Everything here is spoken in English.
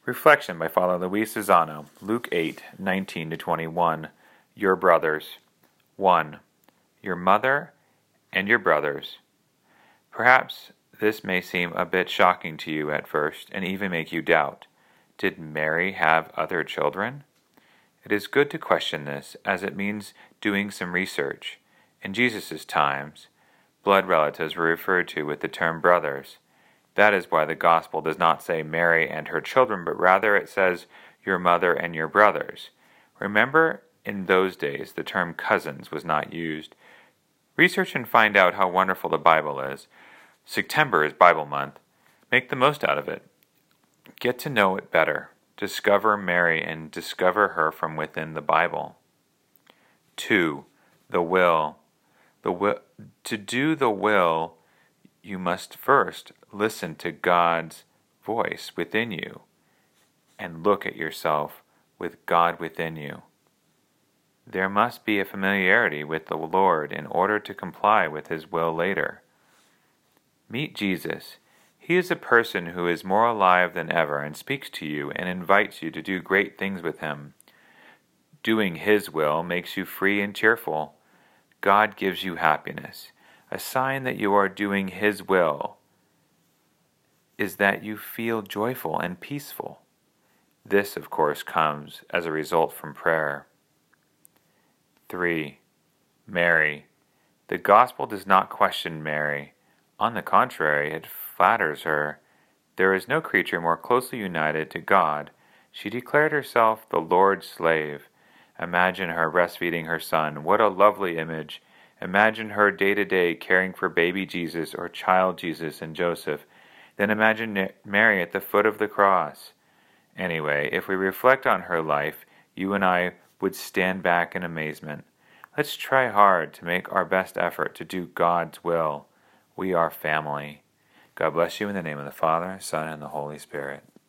Reflection by Father Luis Zano, Luke 8:19-21. Your brothers. 1. Your mother and your brothers. Perhaps this may seem a bit shocking to you at first, and even make you doubt. Did Mary have other children? It is good to question this, as it means doing some research. In Jesus' times, blood relatives were referred to with the term brothers. That is why the Gospel does not say Mary and her children, but rather it says your mother and your brothers. Remember, in those days, the term cousins was not used. Research and find out how wonderful the Bible is. September is Bible month. Make the most out of it. Get to know it better. Discover Mary and discover her from within the Bible. 2. The will. To do the will, you must first listen to God's voice within you and look at yourself with God within you. There must be a familiarity with the Lord in order to comply with His will later. Meet Jesus. He is a person who is more alive than ever and speaks to you and invites you to do great things with Him. Doing His will makes you free and cheerful. God gives you happiness. A sign that you are doing His will is that you feel joyful and peaceful. This, of course, comes as a result from prayer. 3. Mary. The Gospel does not question Mary. On the contrary, it flatters her. There is no creature more closely united to God. She declared herself the Lord's slave. Imagine her breastfeeding her son. What a lovely image. Imagine her day to day caring for baby Jesus or child Jesus and Joseph. Then imagine Mary at the foot of the cross. Anyway, if we reflect on her life, you and I would stand back in amazement. Let's try hard to make our best effort to do God's will. We are family. God bless you in the name of the Father, Son, and the Holy Spirit.